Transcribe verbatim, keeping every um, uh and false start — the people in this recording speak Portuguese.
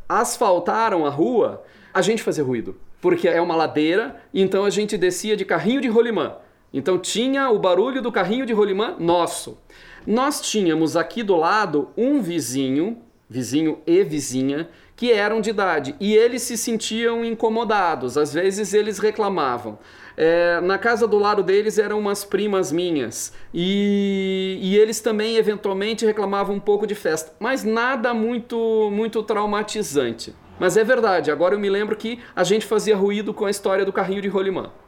asfaltaram a rua, a gente fazia ruído. Porque é uma ladeira, então a gente descia de carrinho de rolimã. Então tinha o barulho do carrinho de rolimã nosso. Nós tínhamos aqui do lado um vizinho, vizinho e vizinha, que eram de idade. E eles se sentiam incomodados, às vezes eles reclamavam. É, na casa do lado deles eram umas primas minhas. E, e eles também eventualmente reclamavam um pouco de festa. Mas nada muito, muito traumatizante. Mas é verdade, agora eu me lembro que a gente fazia ruído com a história do carrinho de rolimã.